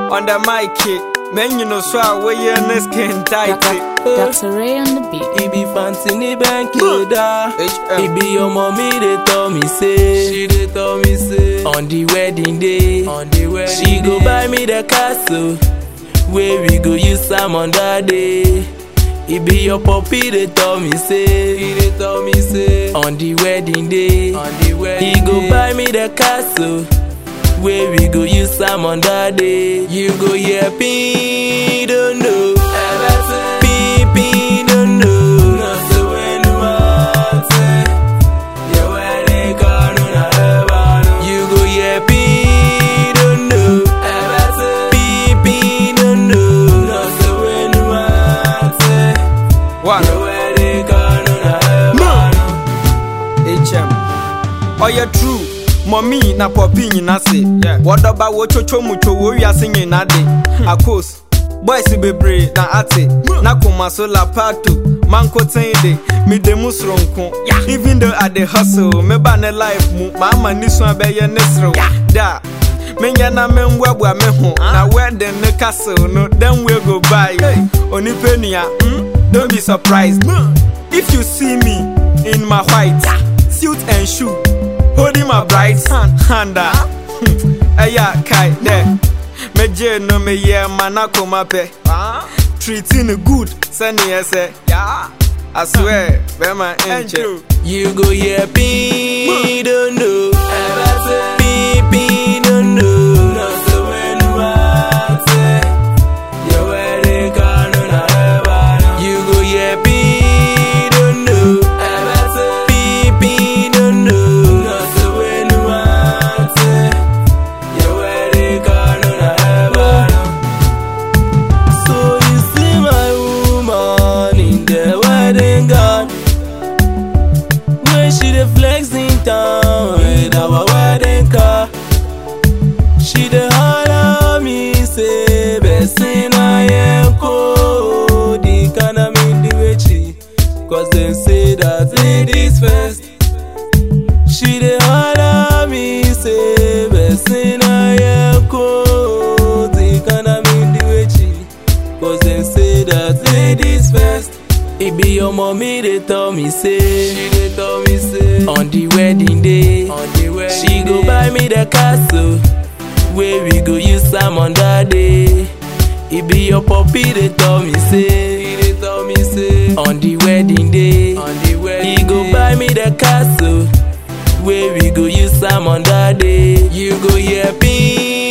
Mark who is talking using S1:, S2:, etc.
S1: On the mic, man, you know, so I wear your skin tight.
S2: Dr. Ray on the beat.
S3: It be fancy ni banky da. It be your mommy they tell me say. She they tell me say. On the wedding day, she go buy me the castle. Where we go use some on that day. It be your puppy they tell me say. On the wedding day, he go buy me the castle. Where we go use some on that day. You go yeah, pee, don't know. Pee, don't know. No, so when you want it, you're wearing you go yeah, pee, don't know. Pee, don't know. No, so when you want it, you're wearing
S1: Oh, you're true. Mommy na popi nyina se wodoba wo chocho mucho wo wiase nyina de akos boys bebre na ate na koma so la pato manko tende me demu sronko even though I dey hustle me ba na life mu mama ni so abeye nesro da menya na membwabwa me ho na wedding ne castle no then we go buy oni penua don't be surprised if you see me in my white suit and shoe holding my bright hand, aya kai there. Me je no me ye manako mape. Treating good, send me say. I swear, be my angel.
S3: You go yeah, pee, don't know. Pee, don't know. No, so when you want it, you're wearing you go yeah, pee, don't know. Pee, don't know. She the flexing town with our wedding car. She the holler me say bessin I am cold. The kind of mean the way she, cause them say that ladies first. She the holler me say bessin I am cold. The kind of mean the way she, cause them say that ladies first. It be your mommy they tell me say. On the wedding day, she go buy me the castle. Where we go use some on that day. It be your puppy they tell me say. On the wedding day, he go buy me the castle. Where we go use some on that day. You go yeah, pee.